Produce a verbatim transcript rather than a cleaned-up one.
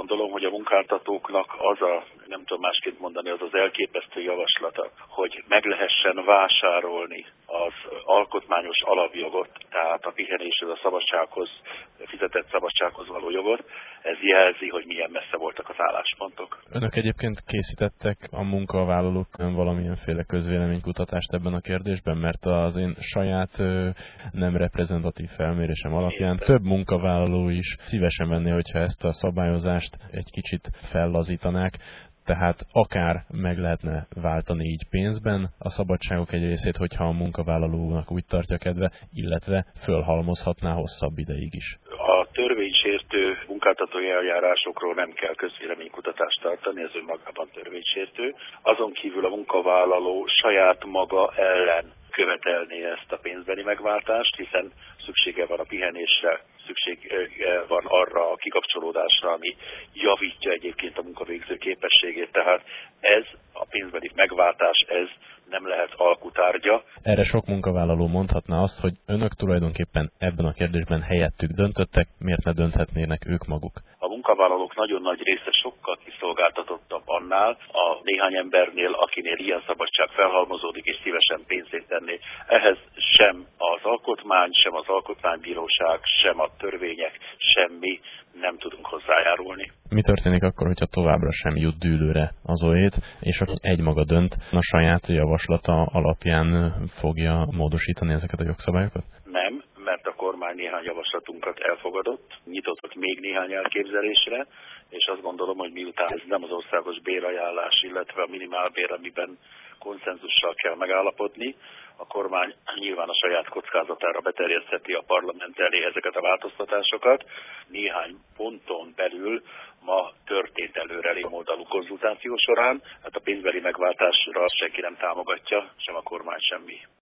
gondolom, hogy a munkáltatóknak az a, nem tudom másként mondani, az az elképesztő javaslata, hogy meg lehessen vásárolni az alkotmányos alapjogot, tehát a pihenéshez, a szabadsághoz, a fizetett szabadsághoz való jogot, ez jelzi, hogy milyen messze voltak az álláspontok. Önök egyébként készítettek a munkavállalók valamilyenféle közvéleménykutatást ebben a kérdésben, mert az én saját nem reprezentatív felmérésem alapján Érte. több munkavállaló is szívesen venné, hogyha ezt a szabályozást egy kicsit fellazítanák, tehát akár meg lehetne váltani így pénzben a szabadságok egy részét, hogyha a munkavállalónak úgy tartja kedve, illetve fölhalmozhatná hosszabb ideig is. A törvénysértő munkáltatói eljárásokról nem kell közvéleménykutatást tartani, ez önmagában törvénysértő. Azon kívül a munkavállaló saját maga ellen követelné ezt a pénzbeni megváltást, hiszen szüksége van a pihenésre, szüksége van arra a kikapcsolódásra, ami javítja egyébként a munkavégző képességét. Tehát ez a pénzbeni megváltás, ez nem lehet alkutárgya. Erre sok munkavállaló mondhatná azt, hogy önök tulajdonképpen ebben a kérdésben helyettük döntöttek, miért ne dönthetnének ők maguk? A munkavállalók nagyon nagy része sokkal kiszolgáltatottabb annál, a néhány embernél, akinél ilyen szabadság felhalmozódik és szívesen pénzét tenné. Ehhez sem az alkotmány, sem az alkotmánybíróság, sem a törvények, semmi nem tudunk hozzájárulni. Mi történik akkor, hogyha továbbra sem jut dűlőre az oét, és aki egymaga dönt, a saját javaslata alapján fogja módosítani ezeket a jogszabályokat? Nem, mert a kormány néhány javaslatunkat elfogadott, nyitott még néhány elképzelésre, és azt gondolom, hogy miután ez nem az országos bérajánlás, illetve a minimálbér, amiben konszenzussal kell megállapodni, a kormány nyilván a saját kockázatára beterjesztheti a parlament elé ezeket a változtatásokat. Néhány ponton belül ma történt előre oldalú konzultáció során, hát a pénzbeli megváltásra senki nem támogatja, sem a kormány, semmi.